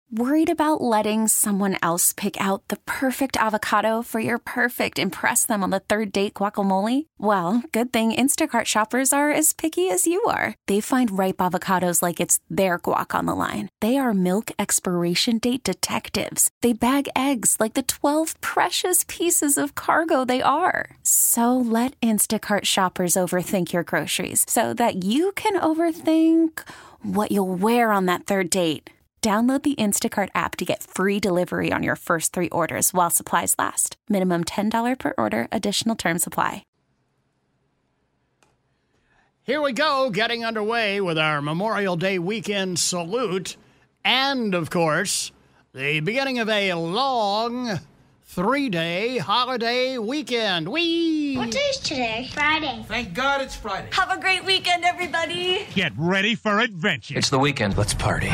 Worried about letting someone else pick out the perfect avocado for your perfect impress them on the third date guacamole? Well, good thing Instacart shoppers are as picky as you are. They find ripe avocados like it's their guac on the line. They are milk expiration date detectives. They bag eggs like the 12 precious pieces of cargo they are. So let Instacart shoppers overthink your groceries so that you can overthink what you'll wear on that third date. Download the Instacart app to get free delivery on your first 3 orders while supplies last. Minimum $10 per order. Additional terms apply. Here we go, getting underway with our Memorial Day weekend salute. And, of course, the beginning of a long 3-day holiday weekend. Whee! What day is today? Friday. Thank God it's Friday. Have a great weekend, everybody. Get ready for adventure. It's the weekend. Let's party.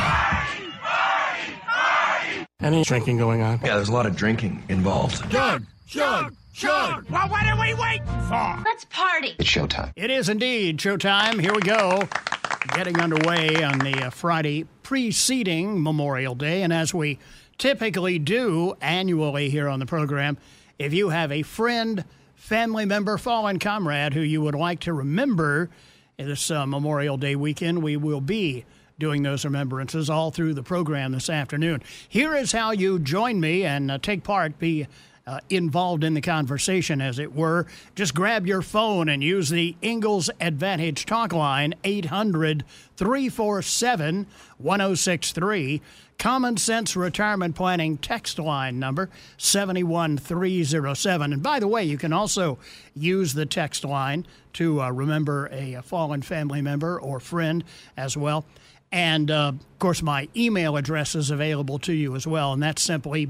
Any drinking going on? Yeah, there's a lot of drinking involved. Chug! Well, what are we waiting for? Let's party. It's showtime. It is indeed showtime. Here we go. Getting underway on the Friday preceding Memorial Day. And as we typically do annually here on the program, if you have a friend, family member, fallen comrade who you would like to remember this Memorial Day weekend, we will be doing those remembrances all through the program this afternoon. Here is how you join me and take part, be involved in the conversation, as it were. Just grab your phone and use the Ingalls Advantage talk line, 800-347-1063. Common Sense Retirement Planning text line number, 71307. And by the way, you can also use the text line to remember a fallen family member or friend as well. And, of course, my email address is available to you as well, and that's simply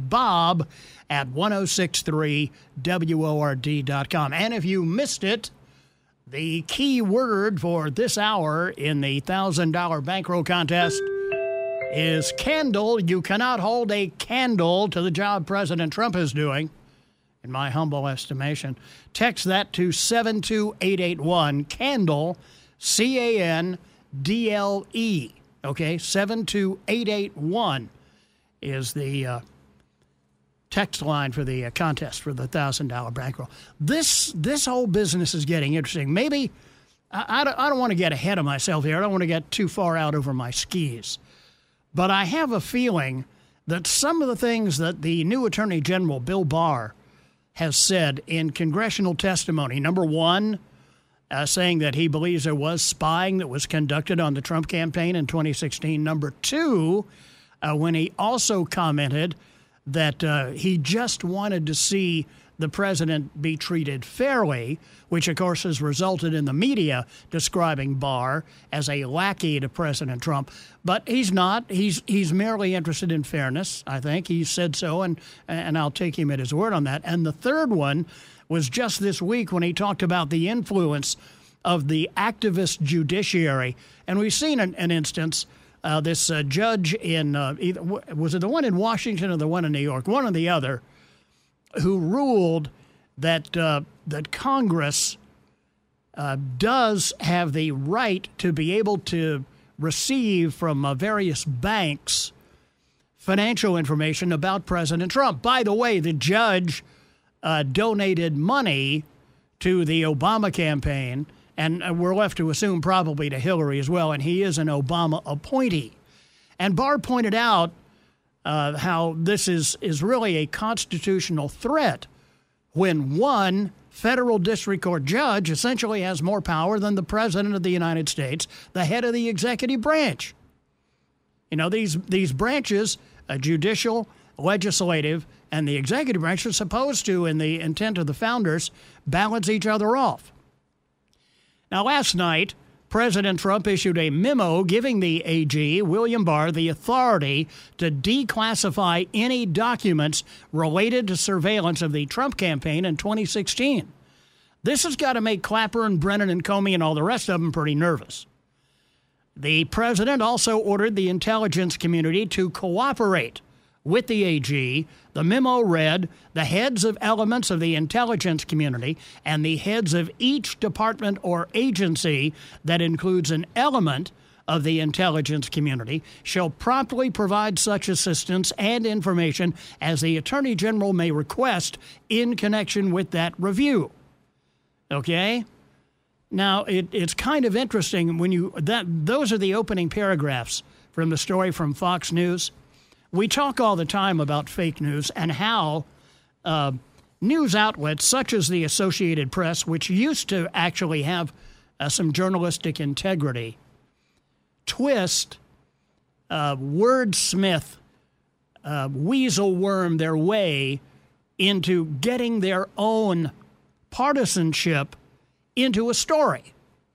bob@1063word.com. And if you missed it, the key word for this hour in the $1,000 bankroll contest is candle. You cannot hold a candle to the job President Trump is doing, in my humble estimation. Text that to 72881, candle, C-A-N-D-L-E. Okay, 72881 is the text line for the contest for the $1,000 bankroll. This whole business is getting interesting. Maybe I don't want to get ahead of myself here. I don't want to get too far out over my skis. But I have a feeling that some of the things that the new Attorney General, Bill Barr, has said in congressional testimony, number one, saying that he believes there was spying that was conducted on the Trump campaign in 2016. Number two, when he also commented that he just wanted to see the president be treated fairly, which, of course, has resulted in the media describing Barr as a lackey to President Trump. But he's not. He's merely interested in fairness, I think. He said so, and I'll take him at his word on that. And the third one was just this week when he talked about the influence of the activist judiciary. And we've seen an instance, this judge in, was it the one in Washington or the one in New York? One or the other, who ruled that that Congress does have the right to be able to receive from various banks financial information about President Trump. By the way, the judge donated money to the Obama campaign, and we're left to assume probably to Hillary as well, and he is an Obama appointee. And Barr pointed out how this is really a constitutional threat when one federal district court judge essentially has more power than the president of the United States, the head of the executive branch. You know, these branches, judicial, legislative, and the executive branch are supposed to, in the intent of the founders, balance each other off. Now, last night, President Trump issued a memo giving the AG, William Barr, the authority to declassify any documents related to surveillance of the Trump campaign in 2016. This has got to make Clapper and Brennan and Comey and all the rest of them pretty nervous. The president also ordered the intelligence community to cooperate with the AG. The memo read, the heads of elements of the intelligence community and the heads of each department or agency that includes an element of the intelligence community shall promptly provide such assistance and information as the Attorney General may request in connection with that review. Okay? Now, it's kind of interesting when those are the opening paragraphs from the story from Fox News. We talk all the time about fake news and how news outlets such as the Associated Press, which used to actually have some journalistic integrity, twist, wordsmith, weasel worm their way into getting their own partisanship into a story.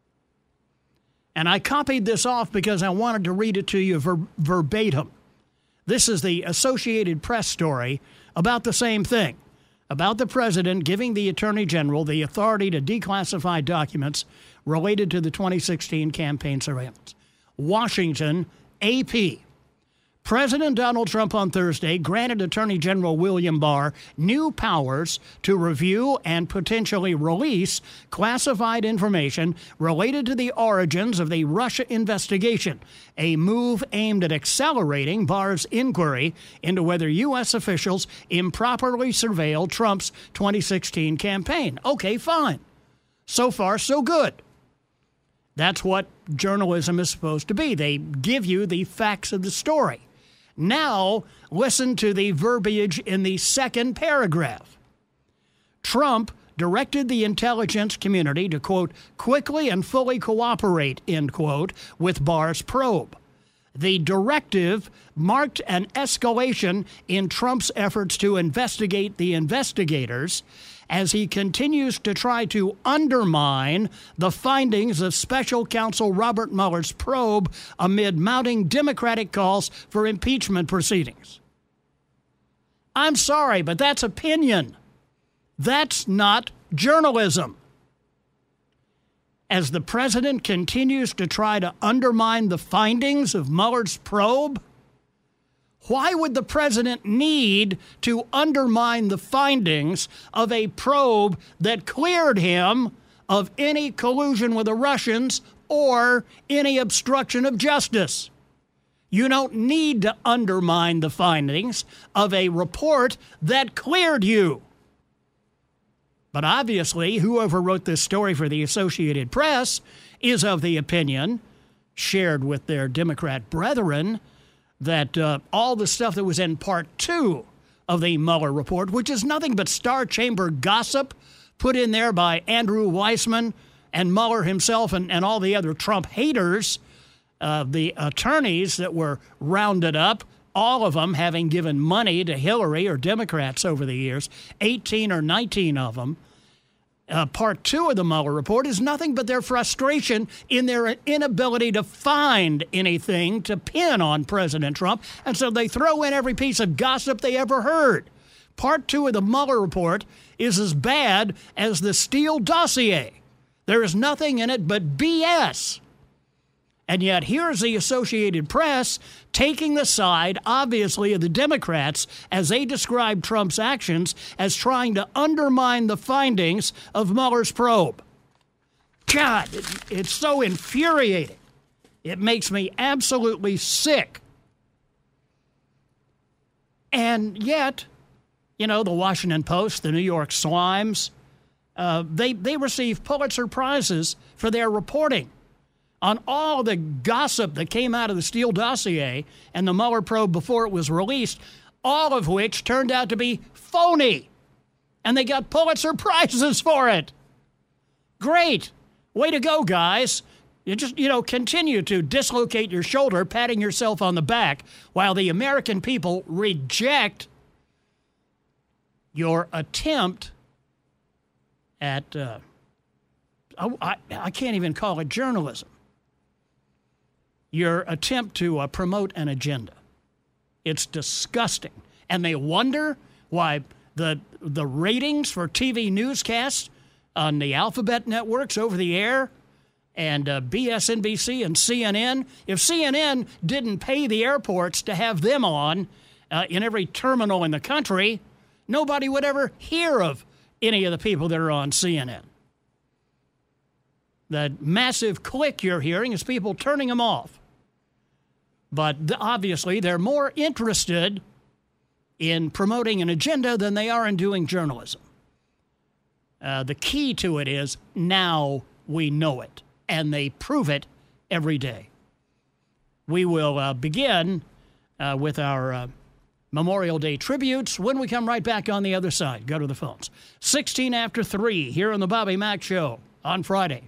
And I copied this off because I wanted to read it to you verbatim. This is the Associated Press story about the same thing, about the president giving the Attorney General the authority to declassify documents related to the 2016 campaign surveillance. Washington, AP. President Donald Trump on Thursday granted Attorney General William Barr new powers to review and potentially release classified information related to the origins of the Russia investigation, a move aimed at accelerating Barr's inquiry into whether U.S. officials improperly surveilled Trump's 2016 campaign. Okay, fine. So far, so good. That's what journalism is supposed to be. They give you the facts of the story. Now, listen to the verbiage in the second paragraph. Trump directed the intelligence community to, quote, quickly and fully cooperate, end quote, with Barr's probe. The directive marked an escalation in Trump's efforts to investigate the investigators as he continues to try to undermine the findings of Special Counsel Robert Mueller's probe amid mounting Democratic calls for impeachment proceedings. I'm sorry, but that's opinion. That's not journalism. As the president continues to try to undermine the findings of Mueller's probe, why would the president need to undermine the findings of a probe that cleared him of any collusion with the Russians or any obstruction of justice? You don't need to undermine the findings of a report that cleared you. But obviously, whoever wrote this story for the Associated Press is of the opinion, shared with their Democrat brethren, that all the stuff that was in Part 2 of the Mueller report, which is nothing but Star Chamber gossip put in there by Andrew Weissman and Mueller himself and all the other Trump haters, the attorneys that were rounded up, all of them having given money to Hillary or Democrats over the years, 18 or 19 of them. Part 2 of the Mueller report is nothing but their frustration in their inability to find anything to pin on President Trump, and so they throw in every piece of gossip they ever heard. Part 2 of the Mueller report is as bad as the Steele dossier. There is nothing in it but BS. And yet here's the Associated Press taking the side, obviously, of the Democrats as they describe Trump's actions as trying to undermine the findings of Mueller's probe. God, it's so infuriating. It makes me absolutely sick. And yet, you know, the Washington Post, the New York Slimes, they receive Pulitzer Prizes for their reporting on all the gossip that came out of the Steele dossier and the Mueller probe before it was released, all of which turned out to be phony. And they got Pulitzer Prizes for it. Great. Way to go, guys. You just, continue to dislocate your shoulder, patting yourself on the back, while the American people reject your attempt at, I can't even call it journalism. Your attempt to promote an agenda. It's disgusting. And they wonder why the ratings for TV newscasts on the alphabet networks over the air and BSNBC and CNN, if CNN didn't pay the airports to have them on in every terminal in the country, nobody would ever hear of any of the people that are on CNN. The massive click you're hearing is people turning them off. But obviously, they're more interested in promoting an agenda than they are in doing journalism. The key to it is now we know it, and they prove it every day. We will begin with our Memorial Day tributes when we come right back on the other side. Go to the phones. 16 after 3 here on the Bobby Mack Show on Friday.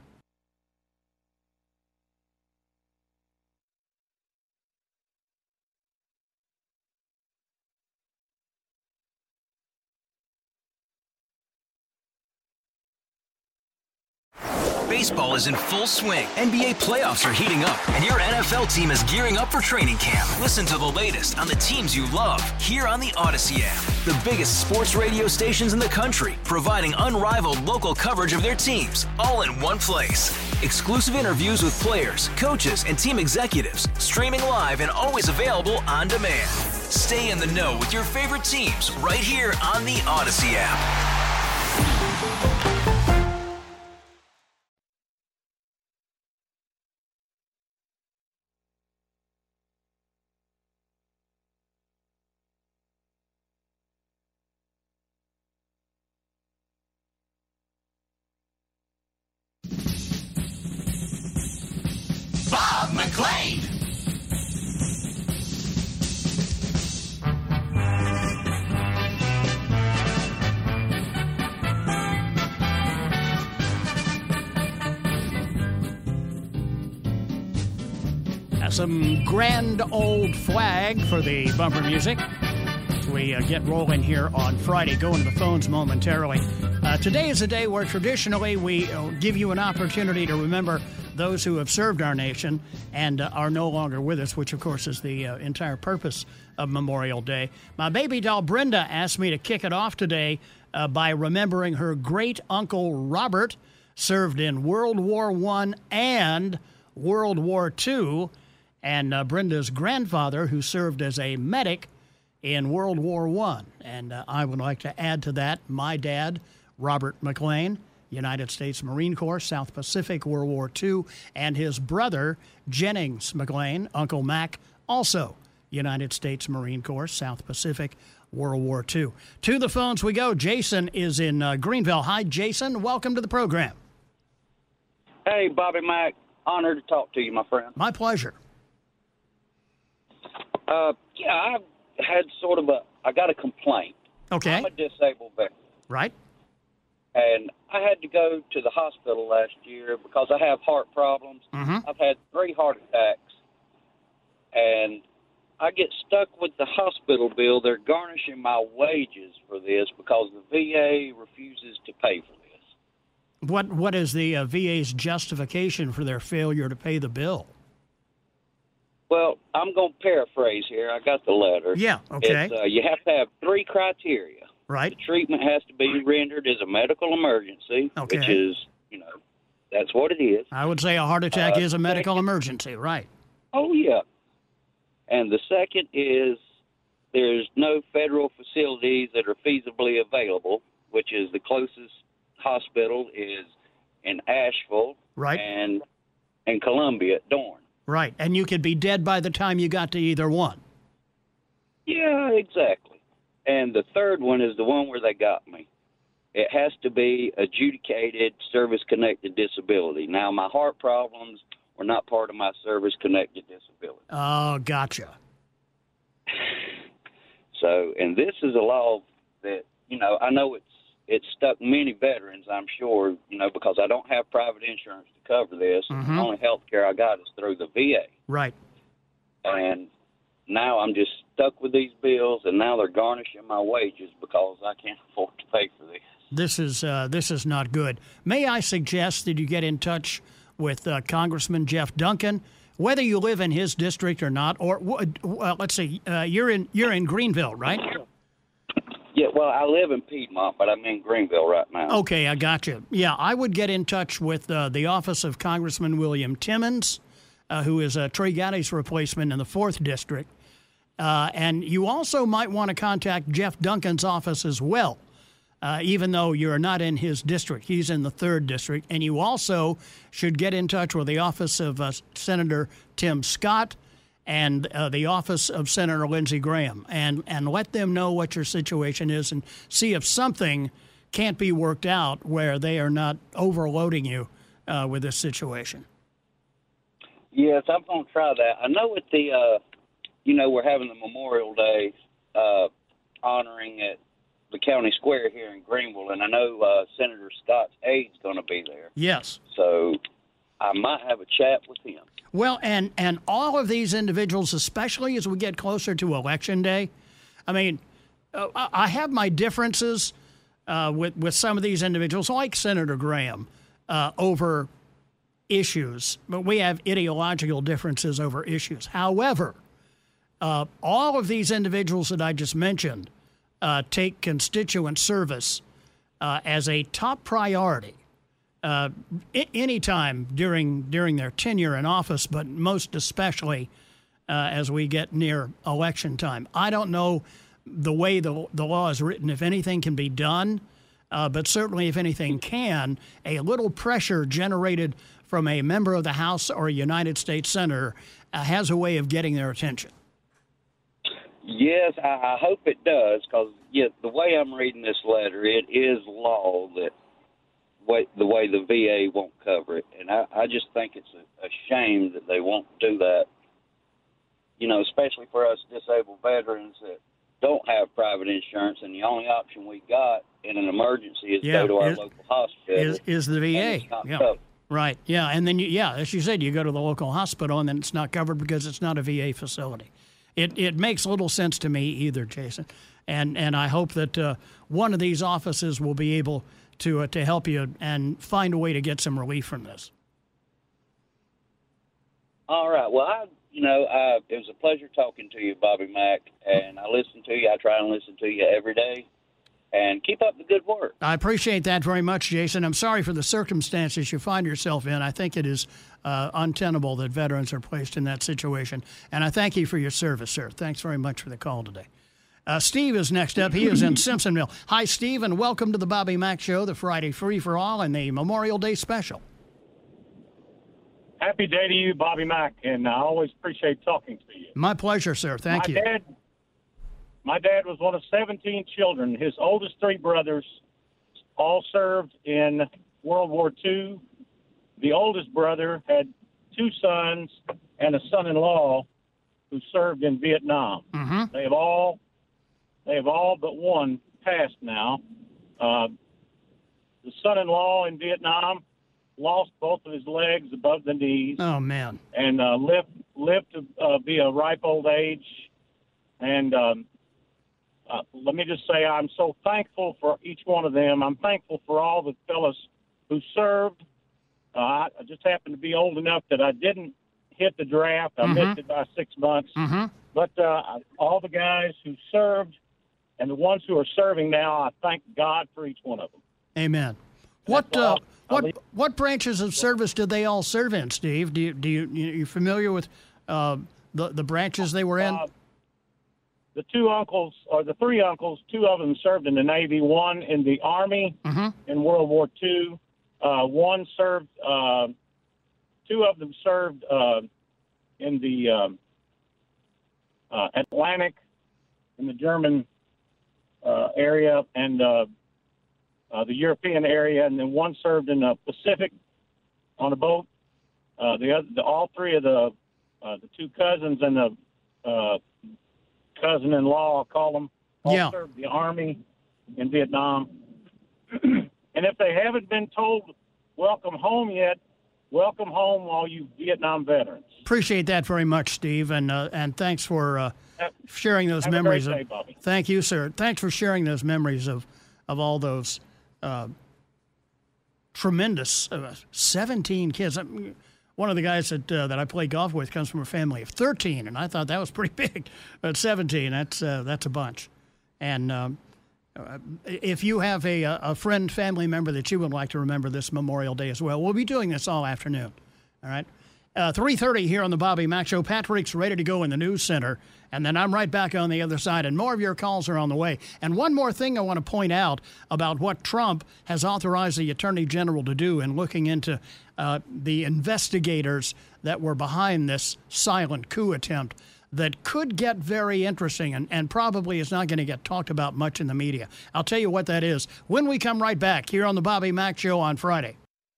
Baseball is in full swing. NBA playoffs are heating up, and your NFL team is gearing up for training camp. Listen to the latest on the teams you love here on the Odyssey app. The biggest sports radio stations in the country, providing unrivaled local coverage of their teams, all in one place. Exclusive interviews with players, coaches, and team executives, streaming live and always available on demand. Stay in the know with your favorite teams right here on the Odyssey app. Bob McLean. Some grand old flag for the bumper music. We get rolling here on Friday. Going to the phones momentarily. Today is a day where traditionally we give you an opportunity to remember those who have served our nation and are no longer with us, which, of course, is the entire purpose of Memorial Day. My baby doll, Brenda, asked me to kick it off today by remembering her great-uncle, Robert, served in World War I and World War II, and Brenda's grandfather, who served as a medic in World War I. And I would like to add to that my dad, Robert McLean, United States Marine Corps, South Pacific, World War II, and his brother, Jennings McLean, Uncle Mac, also United States Marine Corps, South Pacific, World War II. To the phones we go. Jason is in Greenville. Hi, Jason. Welcome to the program. Hey, Bobby Mack. Honored to talk to you, my friend. My pleasure. I had I got a complaint. Okay. I'm a disabled veteran. Right. And I had to go to the hospital last year because I have heart problems. Mm-hmm. I've had 3 heart attacks. And I get stuck with the hospital bill. They're garnishing my wages for this because the VA refuses to pay for this. What is the VA's justification for their failure to pay the bill? Well, I'm going to paraphrase here. I got the letter. Yeah, okay. It's, you have to have 3 criteria. Right. The treatment has to be rendered as a medical emergency, okay. which is, that's what it is. I would say a heart attack is a medical emergency, right? Oh, yeah. And the second is there's no federal facilities that are feasibly available, which is the closest hospital is in Asheville, right, and in Columbia at Dorn. Right, and you could be dead by the time you got to either one. Yeah, exactly. And the third one is the one where they got me. It has to be adjudicated service-connected disability. Now, my heart problems were not part of my service-connected disability. Oh, gotcha. So, and this is a law that, I know it's stuck many veterans, I'm sure, because I don't have private insurance to cover this. Mm-hmm. The only health care I got is through the VA. Right. And now I'm just stuck with these bills, and now they're garnishing my wages because I can't afford to pay for this. This is not good. May I suggest that you get in touch with Congressman Jeff Duncan, whether you live in his district or not, or let's see, you're in Greenville, right? Yeah, well, I live in Piedmont, but I'm in Greenville right now. Okay, I got you. Yeah, I would get in touch with the office of Congressman William Timmons, who is Trey Gatti's replacement in the 4th District. And you also might want to contact Jeff Duncan's office as well, even though you're not in his district. He's in the 3rd District. And you also should get in touch with the office of Senator Tim Scott and the office of Senator Lindsey Graham, and let them know what your situation is and see if something can't be worked out where they are not overloading you with this situation. Yes, I'm going to try that. I know at the, we're having the Memorial Day honoring at the county square here in Greenville, and I know Senator Scott's aide's going to be there. Yes. So I might have a chat with him. Well, and all of these individuals, especially as we get closer to Election Day, I mean, I have my differences with some of these individuals, like Senator Graham, over issues, but we have ideological differences over issues. However, all of these individuals that I just mentioned take constituent service as a top priority anytime during their tenure in office, but most especially as we get near election time. I don't know the way the law is written, if anything can be done, but certainly if anything can, a little pressure generated from a member of the House or a United States Senator has a way of getting their attention. Yes, I hope it does, because the way I'm reading this letter, it is law that the way the VA won't cover it. And I just think it's a shame that they won't do that, especially for us disabled veterans that don't have private insurance, and the only option we got in an emergency is go to our local hospital. Is the VA. Covered. Right, yeah. And then, as you said, you go to the local hospital, and then it's not covered because it's not a VA facility. It makes little sense to me either, Jason. And I hope that one of these offices will be able to help you and find a way to get some relief from this. All right. Well, it was a pleasure talking to you, Bobby Mack, and I listen to you. I try and listen to you every day. And keep up the good work. I appreciate that very much, Jason. I'm sorry for the circumstances you find yourself in. I think it is untenable that veterans are placed in that situation. And I thank you for your service, sir. Thanks very much for the call today. Steve is next up. He is in Simpsonville. Hi, Steve, and welcome to the Bobby Mack Show, the Friday Free for All and the Memorial Day Special. Happy day to you, Bobby Mack, and I always appreciate talking to you. My pleasure, sir. Thank you. My dad was one of 17 children. His oldest three brothers all served in World War II. The oldest brother had two sons and a son-in-law who served in Vietnam. Mm-hmm. They have all but one passed now. The son-in-law in Vietnam lost both of his legs above the knees. Oh, man. And lived to be a ripe old age. And let me just say I'm so thankful for each one of them. I'm thankful for all the fellas who served. I just happened to be old enough that I didn't hit the draft. I missed it by 6 months. Mm-hmm. But all the guys who served and the ones who are serving now, I thank God for each one of them. Amen. What branches of service did they all serve in, Steve? You familiar with the branches they were in? The the three uncles, two of them served in the Navy, one in the Army in World War II. One served, two of them served in the Atlantic, in the German area, and the European area, and then one served in the Pacific on a boat. All three of the two cousins and the cousin-in-law, I'll call them, all served the Army in Vietnam. And if they haven't been told welcome home yet, welcome home, all you Vietnam veterans. Appreciate that very much, Steve, and thanks for sharing those memories. Have a great day, Bobby. Thank you, sir. Thanks for sharing those memories of all those tremendous 17 kids. One of the guys that I play golf with comes from a family of 13, and I thought that was pretty big. But 17, that's a bunch. And if you have a friend, family member that you would like to remember this Memorial Day as well, we'll be doing this all afternoon. All right. 3:30 here on the Bobby Mack Show. Patrick's ready to go in the news center, and then I'm right back on the other side, and more of your calls are on the way. And one more thing I want to point out about what Trump has authorized the Attorney General to do in looking into the investigators that were behind this silent coup attempt that could get very interesting and probably is not going to get talked about much in the media. I'll tell you what that is when we come right back here on the Bobby Mack Show on Friday.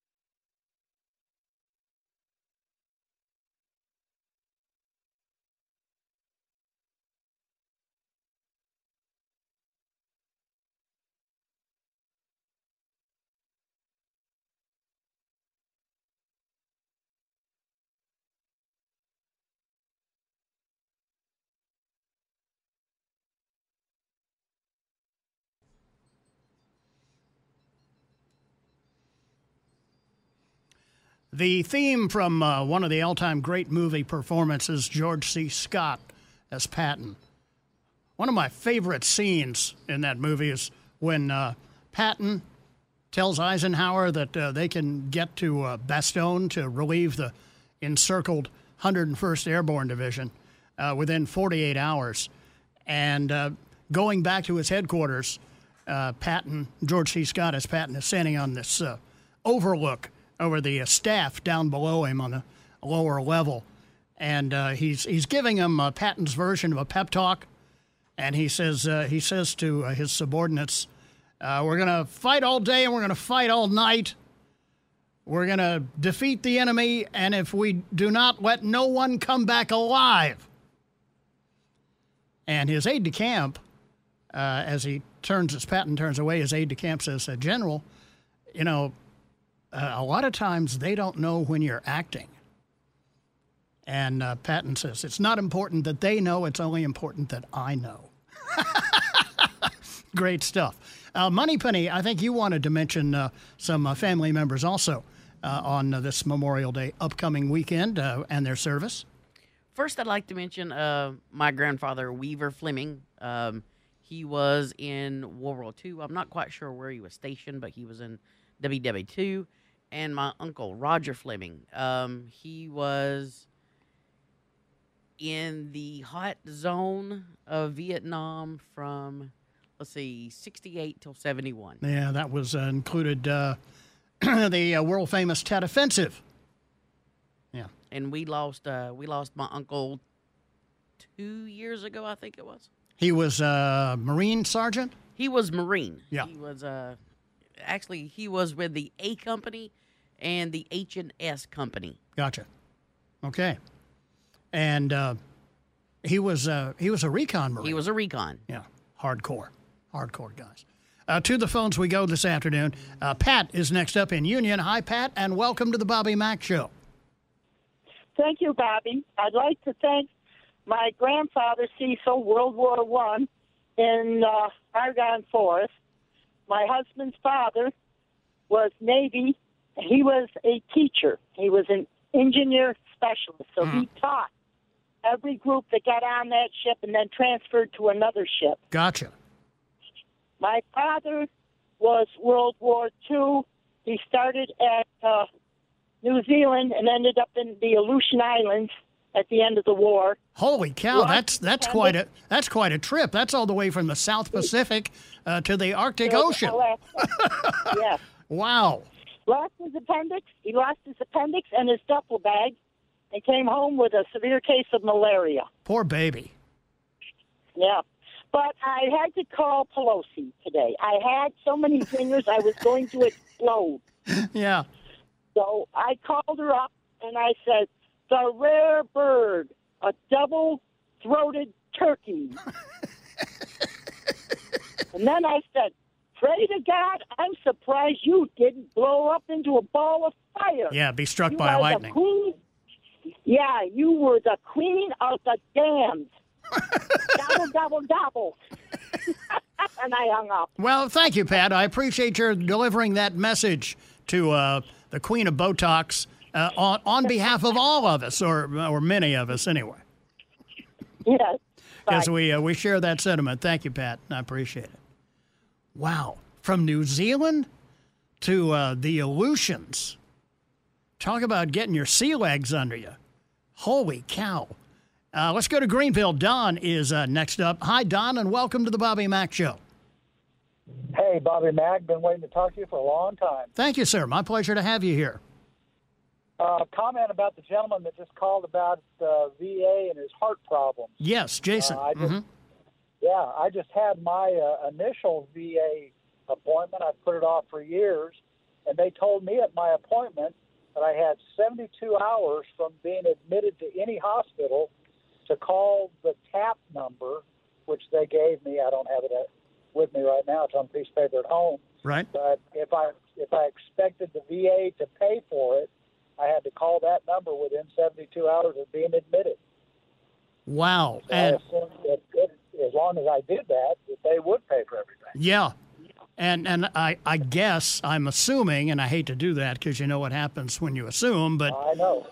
The theme from one of the all-time great movie performances, George C. Scott as Patton. One of my favorite scenes in that movie is when Patton tells Eisenhower that they can get to Bastogne to relieve the encircled 101st Airborne Division within 48 hours. And going back to his headquarters, George C. Scott as Patton is standing on this overlook over the staff down below him on the lower level. And he's giving him Patton's version of a pep talk. And he says to his subordinates, we're going to fight all day and we're going to fight all night. We're going to defeat the enemy, and if we do not, let no one come back alive. And his aide-de-camp, as Patton turns away, his aide-de-camp says, General, a lot of times they don't know when you're acting. And Patton says, it's not important that they know, it's only important that I know. Great stuff. Moneypenny, I think you wanted to mention some family members also on this Memorial Day upcoming weekend and their service. First, I'd like to mention my grandfather, Weaver Fleming. He was in World War II. I'm not quite sure where he was stationed, but he was in WW2. And my uncle, Roger Fleming, he was in the hot zone of Vietnam from, 68 till 71. Yeah, that was included the world-famous Tet Offensive. Yeah. And we lost my uncle 2 years ago, I think it was. He was a Marine sergeant? He was Marine. Yeah. He was actually, he was with the A Company and the H&S Company. Gotcha. Okay. And he was a recon Marine. He was a recon. Yeah. Hardcore guys. To the phones we go this afternoon. Pat is next up in Union. Hi, Pat, and welcome to the Bobby Mack Show. Thank you, Bobby. I'd like to thank my grandfather, Cecil, World War I, in Argonne Forest. My husband's father was Navy. He was a teacher. He was an engineer specialist, so he taught every group that got on that ship and then transferred to another ship. Gotcha. My father was World War II. He started at New Zealand and ended up in the Aleutian Islands at the end of the war. Holy cow! That's quite a trip. That's all the way from the South Pacific to the Arctic Ocean. Yes. Wow. He lost his appendix and his duffel bag and came home with a severe case of malaria. Poor baby. Yeah. But I had to call Pelosi today. I had so many fingers I was going to explode. Yeah. So I called her up and I said, the rare bird, a double-throated turkey. And then I said, pray to God, I'm surprised you didn't blow up into a ball of fire. Yeah, be struck by lightning. Yeah, you were the queen of the damned. Gobble, gobble, gobble. And I hung up. Well, thank you, Pat. I appreciate your delivering that message to the Queen of Botox on behalf of all of us, or many of us anyway. Yes. Because we share that sentiment. Thank you, Pat. I appreciate it. Wow. From New Zealand to the Aleutians Talk about getting your sea legs under you. Holy cow. Let's go to Greenville. Don is next up. Hi, Don, and welcome to the Bobby Mack Show. Hey, Bobby Mack. Been waiting to talk to you for a long time. Thank you, sir. My pleasure to have you here. Comment about the gentleman that just called about VA and his heart problems. Yes, Jason. Yeah, I just had my initial VA appointment. I put it off for years, and they told me at my appointment that I had 72 hours from being admitted to any hospital to call the TAP number, which they gave me. I don't have it with me right now. It's on a piece of paper at home. Right. But if I expected the VA to pay for it, I had to call that number within 72 hours of being admitted. Wow. So I assumed that as long as I did that they would pay for everything. Yeah. And I guess, I'm assuming, and I hate to do that because you know what happens when you assume, but I know.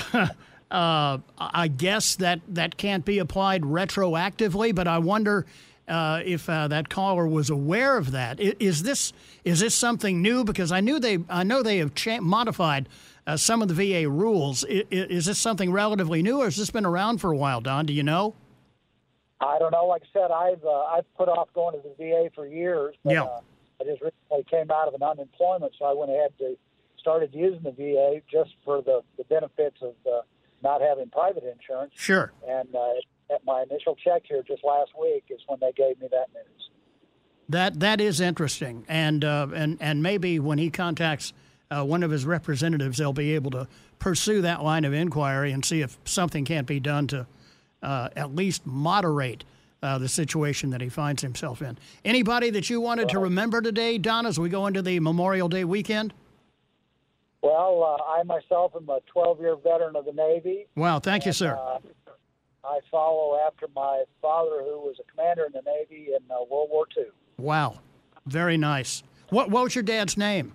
I guess that can't be applied retroactively, but I wonder if that caller was aware of that. Is this something new? Because I know they have modified some of the VA rules. Is this something relatively new, or has this been around for a while, Don? Do you know? I don't know. Like I said, I've put off going to the VA for years. But, yeah. I just recently came out of an unemployment, so I went ahead and started using the VA just for the benefits of not having private insurance. Sure. And at my initial check here just last week is when they gave me that news. That is interesting, and maybe when he contacts one of his representatives, they'll be able to pursue that line of inquiry and see if something can't be done to at least moderate the situation that he finds himself in. Anybody that you wanted to remember today, Don, as we go into the Memorial Day weekend? Well, I myself am a 12-year veteran of the Navy. Wow, thank you, sir. I follow after my father, who was a commander in the Navy in World War II. Wow, very nice. What was your dad's name?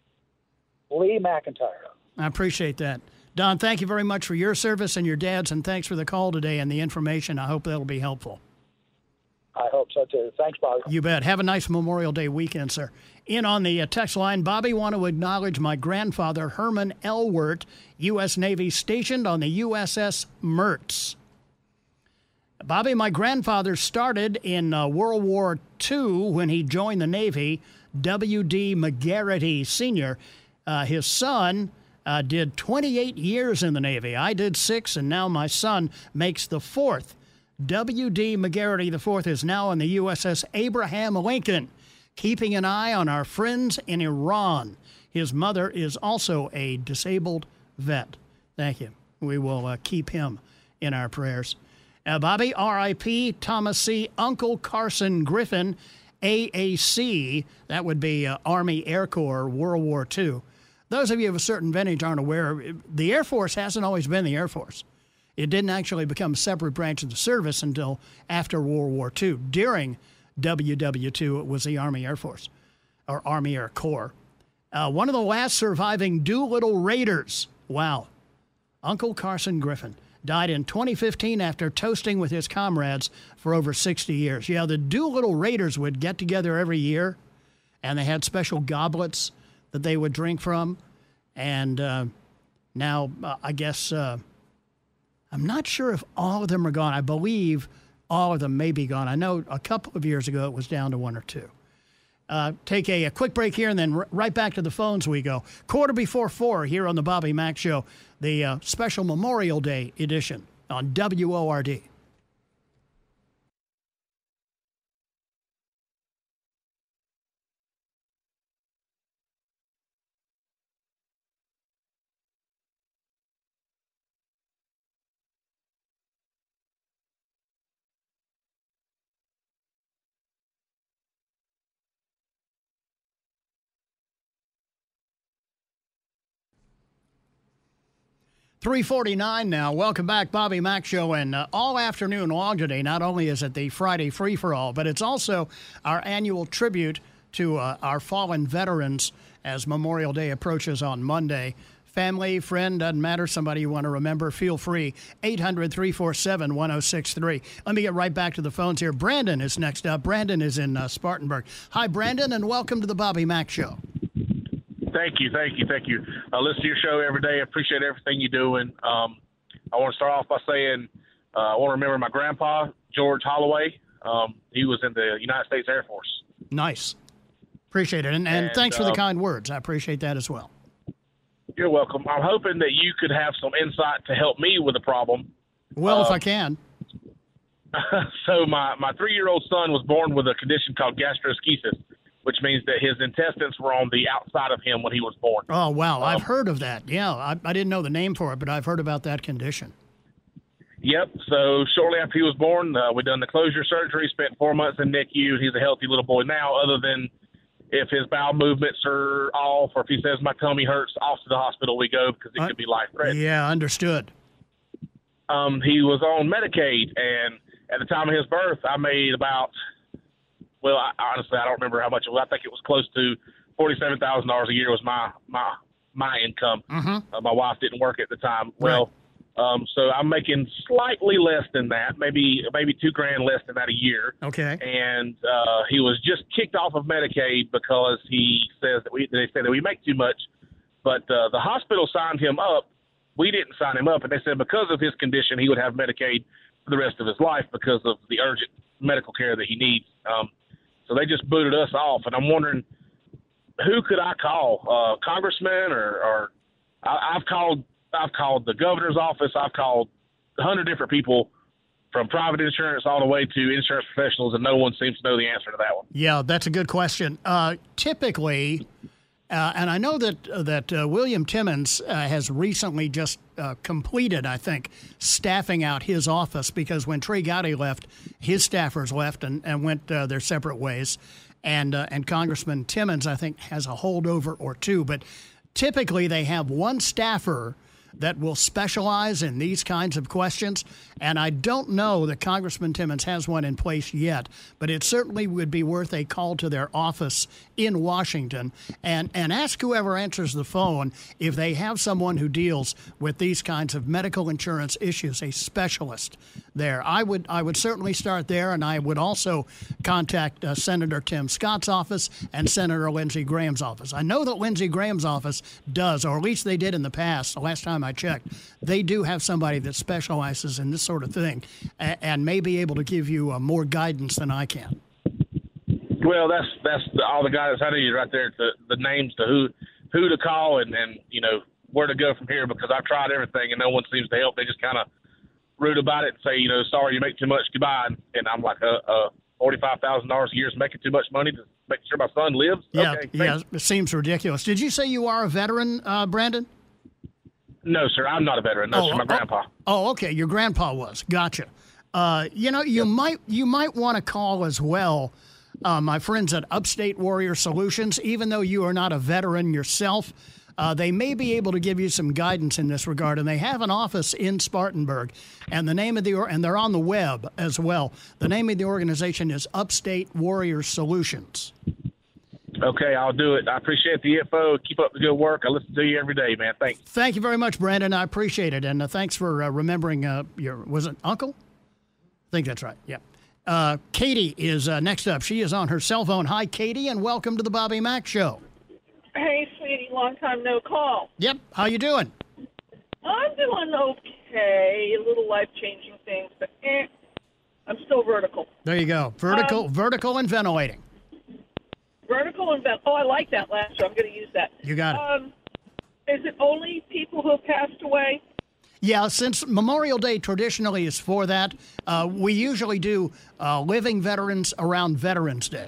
Lee McIntyre. I appreciate that. Don, thank you very much for your service and your dad's, and thanks for the call today and the information. I hope that'll be helpful. I hope so, too. Thanks, Bobby. You bet. Have a nice Memorial Day weekend, sir. In on the text line, Bobby, want to acknowledge my grandfather, Herman Elwert, U.S. Navy, stationed on the USS Mertz. Bobby, my grandfather started in World War II when he joined the Navy, W.D. McGarity Sr. His son did 28 years in the Navy. I did 6, and now my son makes the 4th. W.D. McGarity IV is now on the USS Abraham Lincoln, keeping an eye on our friends in Iran. His mother is also a disabled vet. Thank you. We will keep him in our prayers. Bobby, R.I.P., Thomas C., Uncle Carson Griffin, AAC, that would be Army Air Corps, World War II. Those of you of a certain vintage aren't aware, the Air Force hasn't always been the Air Force. It didn't actually become a separate branch of the service until after World War II. During WW2, it was the Army Air Force, or Army Air Corps. One of the last surviving Doolittle Raiders, wow, Uncle Carson Griffin, died in 2015 after toasting with his comrades for over 60 years. Yeah, the Doolittle Raiders would get together every year, and they had special goblets that they would drink from. And now, I guess, I'm not sure if all of them are gone. I believe all of them may be gone. I know a couple of years ago it was down to 1 or 2. Take a quick break here, and then right back to the phones we go. 4:45 here on the Bobby Mack Show, the special Memorial Day edition on WORD. .349 now. Welcome back, Bobby Mack Show, and all afternoon long today. Not only is it the Friday free-for-all, but it's also our annual tribute to our fallen veterans as Memorial Day approaches on Monday. Family, friend, doesn't matter, somebody you want to remember, feel free. 800-347-1063. Let me get right back to the phones here. Brandon is next up. Brandon is in Spartanburg. Hi, Brandon, and welcome to the Bobby Mack Show. Thank you. I listen to your show every day. I appreciate everything you're doing. I want to start off by saying I want to remember my grandpa, George Holloway. He was in the United States Air Force. Nice. Appreciate it. And thanks for the kind words. I appreciate that as well. You're welcome. I'm hoping that you could have some insight to help me with the problem. Well, if I can. So my 3-year-old son was born with a condition called gastroschisis, which means that his intestines were on the outside of him when he was born. Oh, wow. I've heard of that. Yeah, I didn't know the name for it, but I've heard about that condition. Yep. So shortly after he was born, we done the closure surgery, spent 4 months in NICU. He's a healthy little boy now, other than if his bowel movements are off or if he says my tummy hurts, off to the hospital we go because it could be life-threatening. Yeah, understood. He was on Medicaid, and at the time of his birth, I made about, honestly, I don't remember how much it was. I think it was close to $47,000 a year was my income. Mm-hmm. My wife didn't work at the time. Right. Well, so I'm making slightly less than that, maybe $2,000 less than that a year. Okay. And he was just kicked off of Medicaid because he says that they said that we make too much. But the hospital signed him up. We didn't sign him up, and they said because of his condition, he would have Medicaid for the rest of his life because of the urgent medical care that he needs. So they just booted us off, and I'm wondering who could I call? Congressman or I've called the governor's office. I've called 100 different people from private insurance all the way to insurance professionals, and no one seems to know the answer to that one. Yeah, that's a good question. Typically, and I know that William Timmons has recently just completed, I think, staffing out his office because when Trey Gowdy left, his staffers left and went their separate ways. And Congressman Timmons, I think, has a holdover or two. But typically they have one staffer that will specialize in these kinds of questions. And I don't know that Congressman Timmons has one in place yet, but it certainly would be worth a call to their office in Washington and ask whoever answers the phone if they have someone who deals with these kinds of medical insurance issues, a specialist there. I would certainly start there, and I would also contact Senator Tim Scott's office and Senator Lindsey Graham's office. I know that Lindsey Graham's office does, or at least they did in the past. The last time I checked, they do have somebody that specializes in this sort of thing and may be able to give you more guidance than I can. Well, that's all the guidance I need right there. The names to who to call and where to go from here because I've tried everything and no one seems to help. They just kind of rude about it and say, sorry, you make too much, goodbye. And I'm like, $45,000 a year is making too much money to make sure my son lives? Yeah, okay, yeah, it seems ridiculous. Did you say you are a veteran, Brandon? No, sir, I'm not a veteran. No, sir, my grandpa. Oh, okay, your grandpa was. Gotcha. You might want to call as well my friends at Upstate Warrior Solutions. Even though you are not a veteran yourself, they may be able to give you some guidance in this regard. And they have an office in Spartanburg, and the name of and they're on the web as well. The name of the organization is Upstate Warrior Solutions. Okay, I'll do it. I appreciate the info. Keep up the good work. I listen to you every day, man. Thanks. Thank you very much, Brandon. I appreciate it. And thanks for remembering was it uncle? I think that's right. Yeah. Katie is next up. She is on her cell phone. Hi, Katie, and welcome to the Bobby Mack Show. Hey, sweetie. Long time no call. Yep. How you doing? I'm doing okay. A little life-changing things, but I'm still vertical. There you go. Vertical and ventilating. Vertical and vent. Oh, I like that last year. I'm going to use that. You got it. Is it only people who have passed away? Yeah, since Memorial Day traditionally is for that, we usually do living veterans around Veterans Day.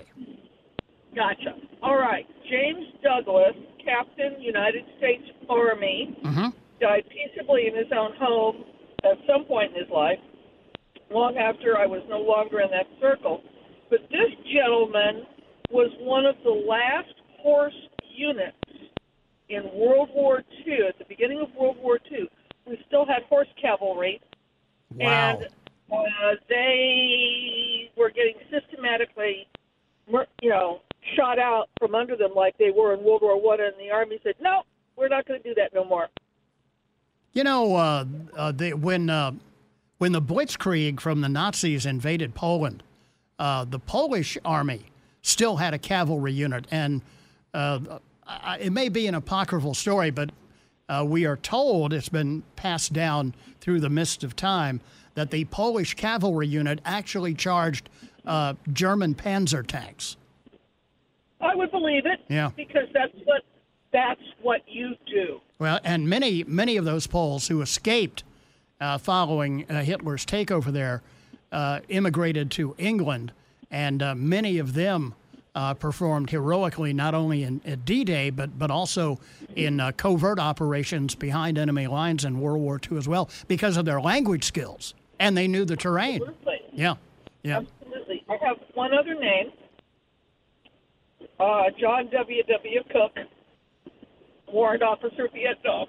Gotcha. All right. James Douglas, Captain, United States Army, died peaceably in his own home at some point in his life, long after I was no longer in that circle. But this gentleman was one of the last horse units in World War II, at the beginning of World War II. We still had horse cavalry, wow. And they were getting systematically, shot out from under them like they were in World War I, and the Army said, no, we're not going to do that no more. When the Blitzkrieg from the Nazis invaded Poland, the Polish Army still had a cavalry unit, and it may be an apocryphal story, but we are told it's been passed down through the mist of time that the Polish cavalry unit actually charged German Panzer tanks. I would believe it. Yeah. Because that's what you do. Well, and many of those Poles who escaped following Hitler's takeover there immigrated to England, and many of them performed heroically not only at D-Day but also in covert operations behind enemy lines in World War II as well because of their language skills, and they knew the terrain. Absolutely. Yeah. Absolutely. I have one other name, John W.W. Cook, warrant officer, Vietnam.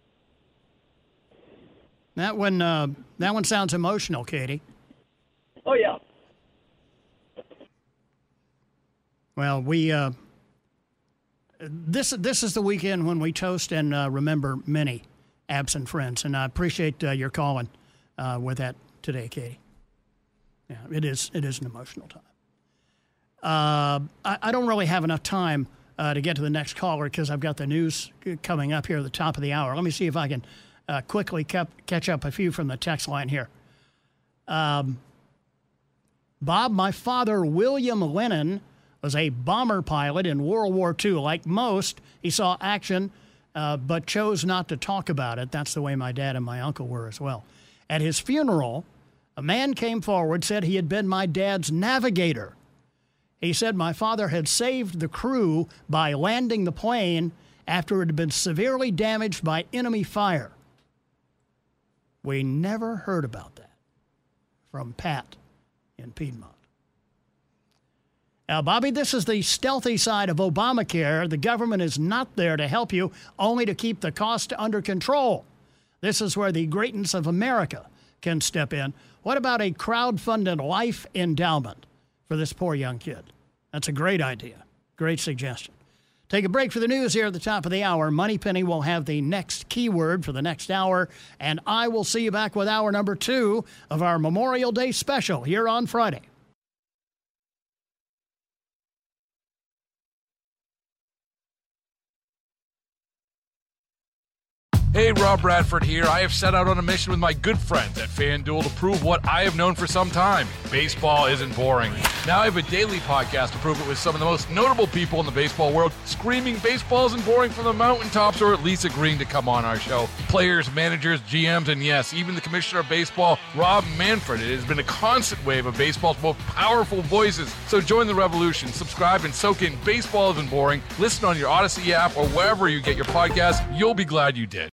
That one sounds emotional, Katie. Oh, yeah. Well, we this is the weekend when we toast and remember many absent friends, and I appreciate your calling with that today, Katie. Yeah, it is an emotional time. I don't really have enough time to get to the next caller because I've got the news coming up here at the top of the hour. Let me see if I can quickly catch up a few from the text line here. Bob, my father, William Lennon, was a bomber pilot in World War II. Like most, he saw action, but chose not to talk about it. That's the way my dad and my uncle were as well. At his funeral, a man came forward, said he had been my dad's navigator. He said my father had saved the crew by landing the plane after it had been severely damaged by enemy fire. We never heard about that. From Pat in Piedmont. Now, Bobby, this is the stealthy side of Obamacare. The government is not there to help you, only to keep the cost under control. This is where the greatness of America can step in. What about a crowd-funded life endowment for this poor young kid? That's a great idea. Great suggestion. Take a break for the news here at the top of the hour. Moneypenny will have the next keyword for the next hour, and I will see you back with hour number 2 of our Memorial Day special here on Friday. Hey, Rob Bradford here. I have set out on a mission with my good friends at FanDuel to prove what I have known for some time. Baseball isn't boring. Now I have a daily podcast to prove it with some of the most notable people in the baseball world, screaming baseball isn't boring from the mountaintops, or at least agreeing to come on our show. Players, managers, GMs, and yes, even the commissioner of baseball, Rob Manfred. It has been a constant wave of baseball's most powerful voices. So join the revolution. Subscribe and soak in Baseball Isn't Boring. Listen on your Odyssey app or wherever you get your podcasts. You'll be glad you did.